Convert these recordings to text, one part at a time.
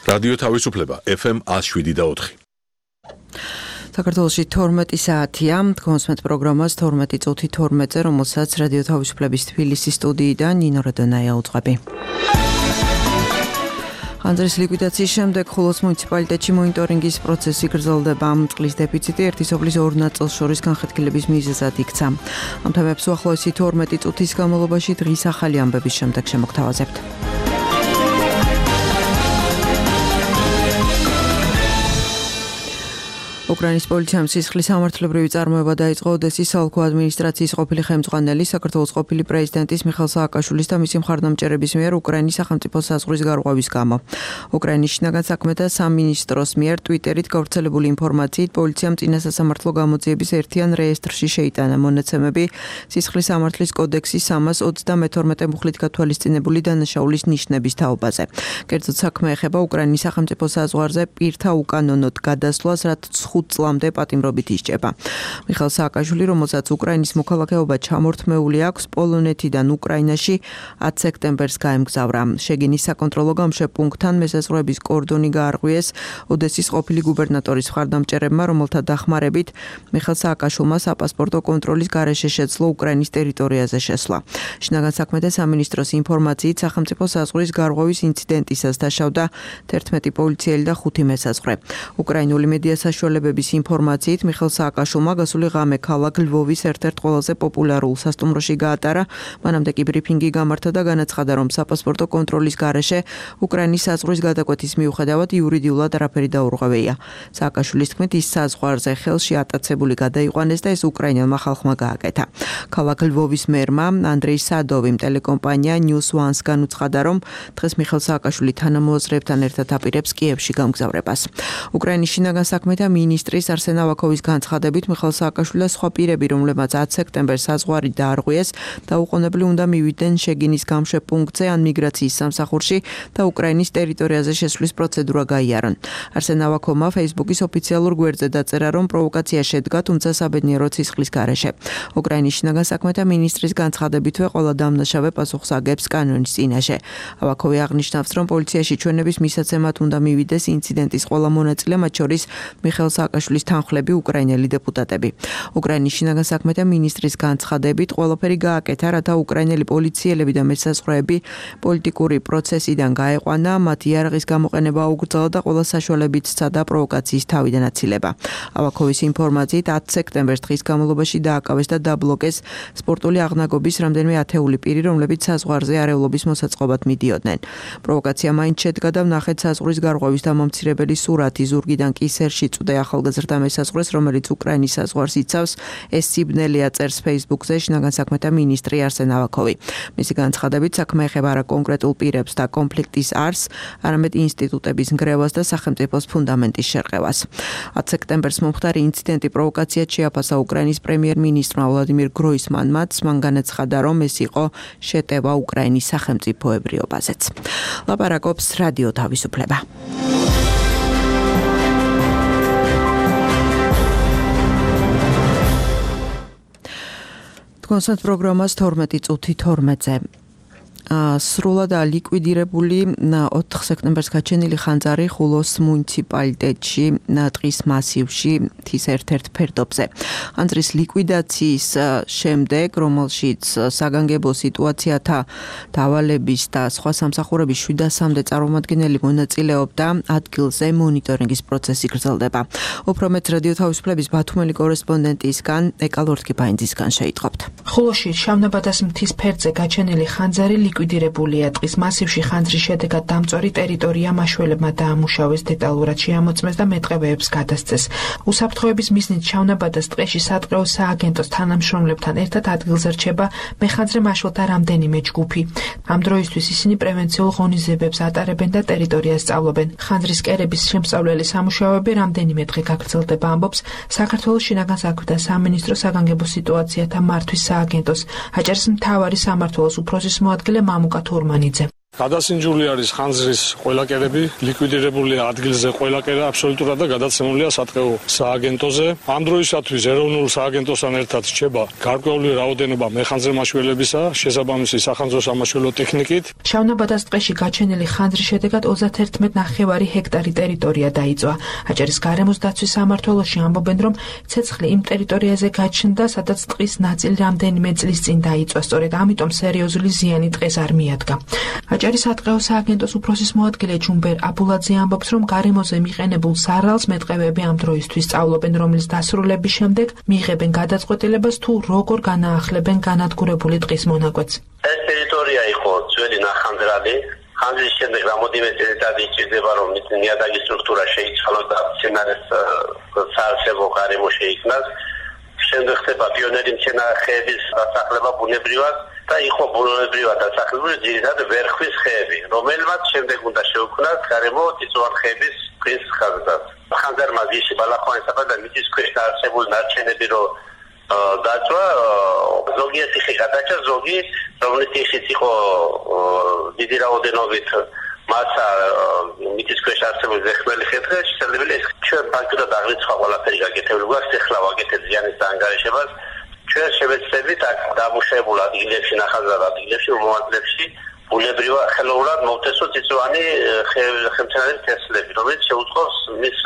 რადიო თავისუფლება FM 107.4. საქართველოში 12 საათია, თქვენს პროგრამას 12 წუთი 12-ზე, რომელსაც რადიო თავისუფლების თბილისის სტუდიიდან ნინო რადონაია უძღვები. ხანძრის ლიკვიდაციის შემდეგ ხულოს მუნიციპალიტეტში მონიტორინგის პროცესი გრძელდება. წყლის დეფიციტი ერთი სოფლის ორ ნაწილს შორის განხეთქილების მიზეზად იქცა. ამ თემებს უახლოესი 12 წუთის განმავლობაში დღის ახალი ამბების შემდეგ შემოგთავაზებთ. უკრაინის პოლიციამ სისხლის სამართლებრივი წარმოება დაიწყო ოდესის საოლქო ადმინისტრაციის ყოფილი ხელმძღვანელი, საქართველოს ყოფილი პრეზიდენტის მიხეილ სააკაშვილის და მისი მხარდამჭერების მიერ უკრაინის სახელმწიფო საზღვრის გარღვევის გამო. უკრაინის შინაგან საქმეთა სამინისტროს მიერ ტვიტერით გავრცელებული ინფორმაციით, პოლიციამ წინასასამართლო გამოძიების ერთიან რეესტრში შეიტანა მონაცემები სისხლის სამართლის კოდექსის 322 მუხლით გათვალისწინებული დანაშაულის ნიშნების თაობაზე. კერძოდ საქმე ეხება უკრაინის სახელმწიფო საზღვარზე პირთა უკანონოდ გადასვლას, რაც 5 წლამდე პატიმრობით ისჭება. მიხეილ სააკაშვილი, რომელსაც უკრაინის მოქალაქეობა ჩამორთმეული აქვს, პოლონეთიდან უკრაინაში 10 სექტემბერს გაემგზავრა. შეგინის საკონტროლო გამშვებ პუნქტთან მესაზღვრეების კორდონი გაარღვიეს ოდესის ყოფილი გუბერნატორის მხარდამჭერებმა, რომელთა დახმარებით მიხეილ სააკაშვილმა საპასპორტო კონტროლის გარეშე შეძლო უკრაინის ტერიტორიაზე შესვლა. შინაგან საქმეთა სამინისტროს ინფორმაციით, სახელმწიფო საზღვრის გარღვევის ინციდენტისას დაშავდა 11 პოლიციელი და 5 მესაზღვრე. უკრაინული მედია საშუალებების ინფორმაციით, მიხეილ სააკაშვილმა გასული ღამე ქალაქ ლვოვის ერთ-ერთ ყველაზე პოპულარულ სასტუმროში გაატარა. მანამდე კი ბრიფინგი გამართა და განაცხადა, რომ საპასპორტო კონტროლის გარეშე უკრაინის საზღვრის გადაკვეთის მიუხედავად იურიდიულად არაფერი დაურღვევია. სააკაშვილის თქმით, ის საზღვარზე ხელში ატაცებული გადაიყვანეს და ეს უკრაინელმა ხალხმა გააკეთა. ქალაქ ლვოვის მერმა ანდრეი სადოვიმ ტელეკომპანია News One-სგან უცხადა, რომ დღეს მიხეილ სააკაშვილი თანამოაზრეებთან ერთად აპირებს კიევში გამგზავრებას. უკრაინის შინაგან საქმეთა მინისტრის არსენ ავაქოვის განცხადებით, მიხეილ სააკაშვილი და სხვა პირები, რომლებმაც 10 სექტემბერს საზღვარი დაარღვიეს, დაუყოვნებლივ უნდა მივიდნენ შეგინის გამშვებ პუნქტზე ან მიგრაციის სამსახურში და უკრაინის ტერიტორიაზე შესვლის პროცედურა გაიარონ. არსენ ავაქოვმა Facebook-ის ოფიციალურ გვერდზე დაწერა, რომ პროვოკაცია შედგა, თუმცა საბედნიერო ცისხლის გარეშე. უკრაინის შინაგან საქმეთა მინისტრის განცხადებითვე ყველა დამნაშავე პასუხს აგებს კანონის წინაშე. ავაქოვი აღნიშნავს, რომ პოლიციაში ჩვენების მისაცემად უნდა მივიდეს ინციდენტის ყველა მონაწილე, მათ შორის მიხეილ სააკაშვილის თანხლები, უკრაინელი დეპუტატები. უკრაინის შინაგან საქმეთა მინისტრის განცხადებით, ყველაფერი გააკეთა, რათა უკრაინელი პოლიციელები და მესაზღვრეები პოლიტიკური პროცესიდან გაეყვანა, მათ იარაღის გამოყენება აუგრძელა და ყველა საშუალებით სცადა პროვოკაციის თავიდან აცილება. ავაქოვის ინფორმაციით, 10 სექტემბერს დღის განმავლობაში დააკავეს და დაბლოკეს სპორტული აღნაგობის რამდენიმე ათეული პირი, რომლებიც საზღვარზე არეულობის მოსაწყობად მიდიოდნენ. პროვოკაცია მაინც შედგა და ვნახეთ საზღვრის გარღვევის დამამცირებელი სურათი, ზურგიდან კი სერში წვდე ახალგაზრდა მესაზღვრეს, რომელიც უკრაინის საზღვარს იცავს, ეს სიბნელეა, წერს Facebook-ზე შინაგან საქმეთა მინისტრი არსენ ავაქოვი. მისი განცხადებით, საქმე ეხება არა კონკრეტულ პირებს და კონფლიქტის არსს, არამედ ინსტიტუტების ნგრევას და სახელმწიფოს ფუნდამენტის შერყევას. 10 სექტემბერს მომხდარი ინციდენტი პროვოკაციად შეაფასა უკრაინის პრემიერ-მინისტრმა ვლადიმირ გროისმანმაც. მან განაცხადა, რომ ეს იყო შეტევა უკრაინის სახელმწიფოებრიობაზეც. ლაპარაკობს რადიო თავისუფლება. კონსერტ პროგრამას 12 წუთი 12-ზე. სრულად ლიკვიდირებული 4 სექტემბერს გაჩენილი ხანძარი ხულოს მუნიციპალიტეტში ტყის მასივში მთის ერთ-ერთ ფერდობზე. ხანძრის ლიკვიდაციის შემდეგ, რომელშიც საგანგებო სიტუაციათა დავალების და სხვა სამსახურების 700-მდე წარმომადგენელი მონაწილეობდა, ადგილზე მონიტორინგის პროცესი გრძელდება. უფრო მეტ რადიო თავისუფლების ბათუმელი კორესპონდენტისგან ეკალ ორთქიფაინძისგან შეიტყობთ. ხულოში შავნაბადას მთის ფერდზე გაჩენილი ხანძარი ლიკვიდირებულია. ტყის მასივში ხანძრის შედეგად დამწვარი ტერიტორია მაშველებმა დაამუშავეს, დეტალურად შეამოწმეს და მეტყევეებს გადასცეს. უსაფრთხოების მიზნით შავნაბადას ტყეში სატყეო სააგენტოს თანამშრომლებთან ერთად ადგილზე რჩება მეხანძრე მაშველთა რამდენიმე ჯგუფი. ამ დროისთვის ისინი პრევენციულ ღონისძიებებს ატარებენ და ტერიტორიას სწავლობენ. ხანძრის კერების შემსწავლელი სამუშაოები რამდენიმე დღე გაგრძელდება, ამბობს საქართველოს შინაგან საქმეთა სამინისტროს საგანგებო სიტუაციათა მართვის სააგენტოს აჭარის მთავარი სამმართველოს უფროსის მოადგილე მამუკა თურმანიძე. გადასინჯული არის ხანძრის ყველა კერები, ლიკვიდირებულია ადგილზე ყველა კერა აბსოლუტურად და გადაცემულია სატყეო სააგენტოზე. ამ დროისათვის ეროვნულ სააგენტოსთან ერთად რჩება გარკვეული რაოდენობა მეხანძრე მაშველებისა, შესაბამისი სახანძრო სამაშველო ტექნიკით. შავნაბადას ტყეში გაჩენილი ხანძრის შედეგად 31.5 ჰექტარი ტერიტორია დაიწვა. აჭარის გარემოს დაცვის სამმართველოში ამბობენ, რომ ცეცხლი იმ ტერიტორიაზე გაჩნდა, სადაც ტყის ნაწილი რამდენიმე წლის წინ დაიწვა. სწორედ ამიტომ სერიოზული ზიანი ტყეს არ მიადგა. აჭარის სატყეო სააგენტოს უფროსის მოადგილე ჯუმბერ აბულაძე ამბობს, რომ გარემოზე მიყენებულ სარალს მეტყევეები ამ დროისთვის სწავლობენ, რომლის დასრულების შემდეგ მიიღებენ გადაწყვეტილებას თუ როგორ განაახლებენ განადგურებული ტყის მონაკვეთს. ეს ტერიტორია იყო ძველი ნახანძრალი. ხანძრის შემდეგ რამოდენიმე წელიწადი ჭირდება, რომ ნიადაგის სტრუქტურა შეიცვალოს და მცენარეს საარსებო გარემო შეიქმნას. შემდეგ ხდება პიონერი მცენარეების დასახლება ბუნებრივად და იყო ბუნებრივად დასახლებული ძირითადად ვერხვის ხეები, რომელმაც შემდეგ უნდა შეუქმნას გარემო წიწვოვან ხეების ტყის ხაზად. ხანძარმა გიში ბალახოვანსა და მიწის ქვეშ დაარსებული ნარჩენები რო დაწვა, ზოგიერთი ხე გადაჭა, ზოგი, რომელიც ისიც იყო დიდი რაოდენობით მასა მიწის ქვეშ არსებული ზეხმელი ხე-ტყე, შესაძლებელია ეს ჩვენ ფაქტურად აღრიცხვა ყველაფერი გაკეთებული გვაქვს, ეხლა ვაკეთეთ ზიანის დაანგარიშებას. ჩვენ შევეცდებით აქ დამუშავებულ ადგილებში, ნახაზარ ადგილებში, მომაძლებში ბუნებრივად ხელოვნურად მოვთესო წიწვოვანი ხემცენარების თესლები, რომელიც შეუწყობს მის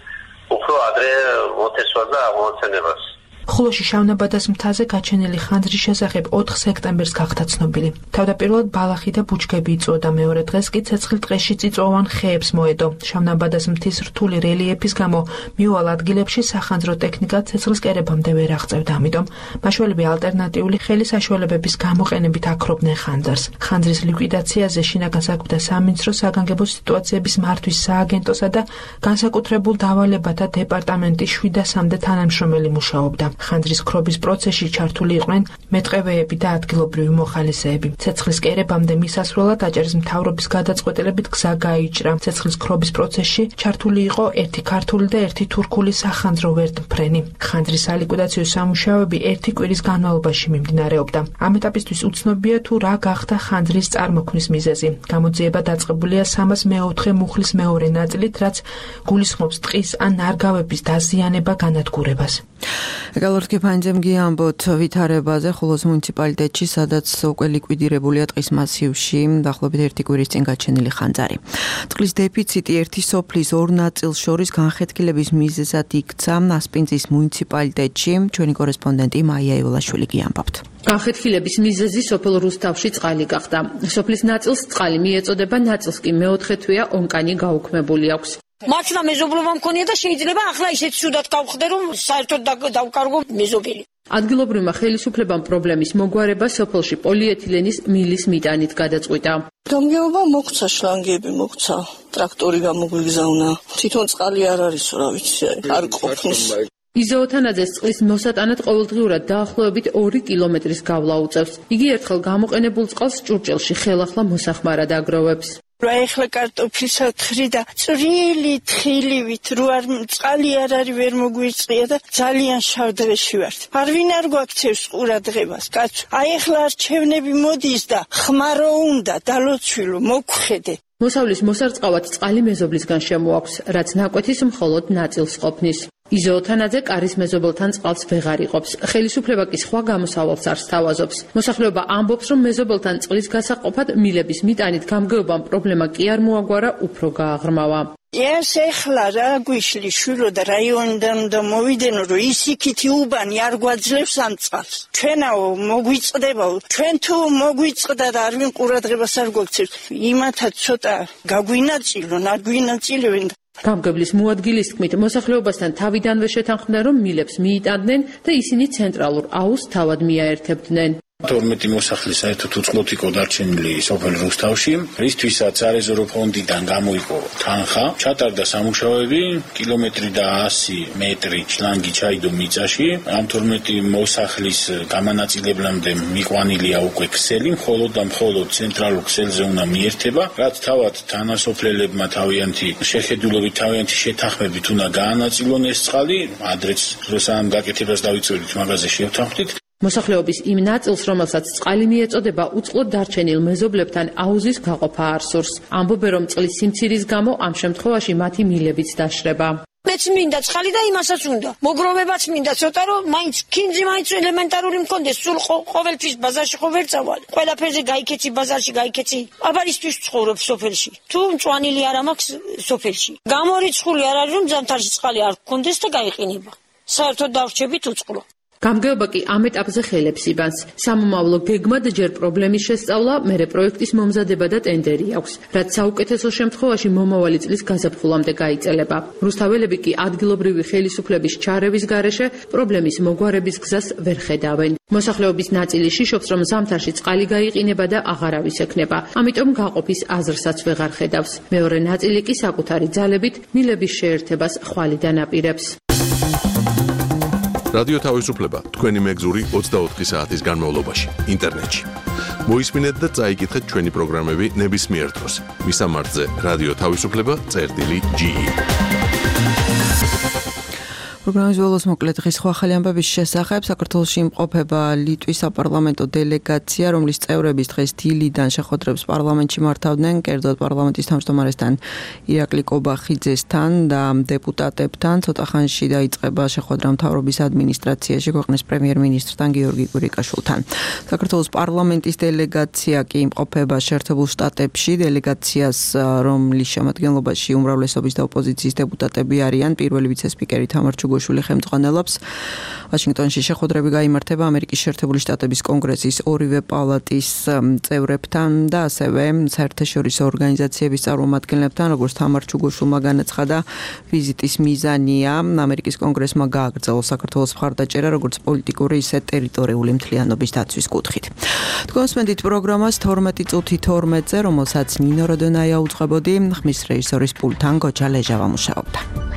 უფრო ადრე მოვთესვას და აღმოცენებას. ხულოში შავნაბადას მთაზე გაჩენილი ხანძრის შესახებ 4 სექტემბერს გახდა ცნობილი. თავდაპირველად ბალახი და ბუჩქები იწვოდა, მეორე დღეს კი ცეცხლი ტყეში წიწვოვან ხეებს მოედო. შავნაბადას მთის რთული რელიეფის გამო მიუვალ ადგილებში სახანძრო ტექნიკა ცეცხლის კერებამდე ვერ აღწევდა, ამიტომ მაშველები ალტერნატიული ხელი საშუალებების გამოყენებით აქრობდნენ ხანძარს. ხანძრის ლიკვიდაციაზე შინაგან საქმეთა სამინისტრო საგანგებო სიტუაციების მართვის სააგენტოსა და განსაკუთრებულ დავალებათა დეპარტამენტის 700-მდე თანამშრომელი მუშაობდა. ხანძრის ქრობის პროცესში ჩართული იყვნენ მეტყევეები და ადგილობრივი მოხალისეები. ცეცხლის კერებამდე მისასვლელად აჭარის მთავრობის გადაწყვეტილებით გზა გაიჭრა. ცეცხლის ქრობის პროცესში ჩართული იყო ერთი ქართული და ერთი თურქული სახანძრო ვერტმფრენი. ხანძრის სალიკვიდაციო სამუშაოები ერთი კვირის განმავლობაში მიმდინარეობდა. ამ ეტაპისთვის უცნობია თუ რა გახდა ხანძრის წარმოქმნის მიზეზი. გამოძიება დაწყებულია 304 მუხლის მეორე ნაწილით, რაც გულისხმობს ტყის ან ნარგავების დაზიანება განადგურებას. გალორდ კიფანიძემ გიამბოთ ვითარებაზე ხულოს მუნიციპალიტეტში, სადაც უკვე ლიკვიდირებულია ტყის მასივში დაახლოებით ერთი კვირის წინ გაჩენილი ხანძარი. ტყის დეფიციტი ერთი სოფლის ორ ნაწილს შორის განხეთქილების მიზეზად იქცა ასპინძის მუნიციპალიტეტში. ჩვენი კორესპონდენტი მაია ევოლაშვილი გიამბობთ. განხეთქილების მიზეზი სოფელ რუსთავში წყალი გახდა. სოფლის ნაწილს წყალი მიეწოდება, ნაწილს კი მეოთხე თვეა ონკანი გაუქმებული აქვს. მართლა მეზობლობა მქონია და შეიძლება ახლა ისეთ ცუდად გავხდე, რომ საერთოდ დავკარგო მეზობელი. ადგილობრივმა ხელისუფლებამ პრობლემის მოგვარება სოფელში პოლიეთილენის მილის მიტანით გადაწყვიტა. გამგეობა მოხცა, შლანგები მოხცა, ტრაქტორი გამოგვიგზავნა. თვითონ წყალი არ არის, რა ვიცი, არ ყოფნის. იზოოთანაძეს წყლის მოსატანად ყოველდღიურად დაახლოებით 2 კილომეტრის გავლა უწევს. იგი ერთხელ გამოყენებულ წყალს ჭურჭელში ხელახლა მოსახმარად აგროვებს. რა ეხლა კარტოფილსა თხრი და წვრილი თხილივით რო არ წყალი არ არის ვერ მოგვიწია და ძალიან შავ დღეში ვართ. არ ვინ არ გვაქცევს ყურადღებას, კაცო. აი ეხლა არჩევნები მოდის და ხმარო უნდა დალოცვილო მოგხედე. მოსავლის მოსარწყავად წყალი მეზობლისგან შემოაქვს, რაც ნაკვეთის მხოლოდ ნაწილს ყოფნის. იზოოთანაძე კარის მეზობელთან წყალს ვეღარ იყოფს. ხელისუფლება კი სხვა გამოსავალს არ სთავაზობს. მოსახლეობა ამბობს, რომ მეზობელთან წყლის გასაყოფად მილების მიტანით გამგეობამ პრობლემა კი არ მოაგვარა, უფრო გააღრმავა. ეს ეხლა რა გვიშლი შვილო და რაიონიდან და მოვიდენო, რომ ისიქითი უბანი არ გვაძლევს ამ წყალს. ჩვენაო მოგვიწყდებაო, ჩვენ თუ მოგვიწყდა და არ ვინ ყურადღებას არ გვაქცევს, იმათაც ცოტა გაგვინაწილონ, არ გვინაწილებენ. გამგებლის მოადგილის თქმით, მოსახლეობასთან თავიდანვე შეთანხმდნენ, რომ მილებს მიიტანდნენ და ისინი ცენტრალურ აუზს თავად მიაერთებდნენ. 12 მოსახლე საერთოდ უწყლოდ იყო დარჩენილი სოფელ რუსთავში, რისთვისაც სარეზერვო ფონდიდან გამოიყო თანხა, ჩატარდა სამუშაოები, კილომეტრი და 100 მეტრი შლანგი ჩაიდო მიწაში. ამ 12 მოსახლის გამანაწილებლამდე მიყვანილია უკვე ქსელი, მხოლოდ და მხოლოდ ცენტრალურ ქსელზე უნდა მიერთება, რაც თავად თანასოფლელებმა თავიანთი შეხედულებით, თავიანთი შეთანხმებით უნდა გაანაწილონ ეს წყალი, ადრეც როდესაც ამ გაკეთებას დავიწყებდით, მაგაზე შევთანხმდით. მოსახლეობის იმ ნაწილს, რომელსაც წყალი მიეწოდება, უწყლოდ დარჩენილ მეზობლებთან აუზის გაყოფა არ სურს. ამბობენ, რომ წყლის სიმცირის გამო ამ შემთხვევაში მათი მილებიც დაშრება. მეც მინდა წყალი და იმასაც უნდა. მოგროვებაც მინდა, ცოტა რომ მაინც ქინძი მაინც ელემენტარული მქონდეს. სულ ყოველთვის ბაზარში ხო ვერ წავალ. ყველაფერზე გაიქეცი ბაზარში, გაიქეცი. აბარისთვის ცხოვრობ სოფელში. თუ მწვანილი არ მაქვს სოფელში. გამორიცხული არ არის რომ ზამთარში წყალი არ გქონდეს და გაიყინება. საერთოდ დავრჩებით უწყლო. გამგეობა კი ამ ეტაპზე ხელებს იბანს. სამომავლო გეგმად ჯერ პრობლემის შესწავლა, მერე პროექტის მომზადება და ტენდერი აქვს, რაც საუკეთესო შემთხვევაში მომავალი წლის გაზაფხულამდე გაიწელება. რუსთაველები კი ადგილობრივი ხელისუფლების ჩარევის გარეშე პრობლემის მოგვარების გზას ვერ ხედავენ. მოსახლეობის ნაწილი შიშობს, რომ ზამთარში წყალი გაიყინება და აღარავის ექნება. ამიტომ გაყოფის აზრსაც ვეღარ ხედავს. მეორე ნაწილი კი საკუთარი ძალებით მილების შეერთებას ხვალიდან აპირებს. რადიო თავისუფლება თქვენი მეგზური 24 საათის განმავლობაში ინტერნეტში. მოისმინეთ და წაიკითხეთ ჩვენი პროგრამები ნებისმიერ დროს. მისამართზე რადიო თავისუფლება.ge. პროგრამის ბოლოს მოკლედ დღის სხვა ახალი ამბების შესახებ. საქართველოში იმყოფება ლიტვის საპარლამენტო დელეგაცია, რომლის წევრების დღეს დილიდან შეხვედრებს პარლამენტში მართავდნენ, კერძოდ პარლამენტის თავმჯდომარესთან ირაკლი კობახიძესთან და დეპუტატებთან. ცოტა ხანში დაიწყება შეხვედრა მთავრობის ადმინისტრაციაში ქვეყნის პრემიერ-მინისტრთან გიორგი კვირიკაშვილთან. საქართველოს პარლამენტის დელეგაცია კი იმყოფება შეერთებულ შტატებში. დელეგაციას, რომლის შემადგენლობაში უმრავლესობის და ოპოზიციის დეპუტატები არიან, პირველი ვიცე-სპიკერი თამარ ჩუგოშვილი ხელმძღვანელობს. ვაშინგტონში შეხვედრები გაიმართება ამერიკის შეერთებული შტატების კონგრესის ორივე პალატის წევრებთან და ასევე საერთაშორისო ორგანიზაციების წარმომადგენლებთან, როგორც თამარ ჩუგოშვილმა განაცხადა, ვიზიტის მიზანია ამერიკის კონგრესმა გააგრძელოს საქართველოს მხარდაჭერა, როგორც პოლიტიკური, ისე ტერიტორიული მთლიანობის დაცვის კუთხით. თქვენს მედით პროგრამას 12 წუთი 12-ზე, რომელსაც ნინო როდონაია უძღვებოდი, ხმის რეჟისორის პულტთან გოჩა ლეჟავა მუშაობდა.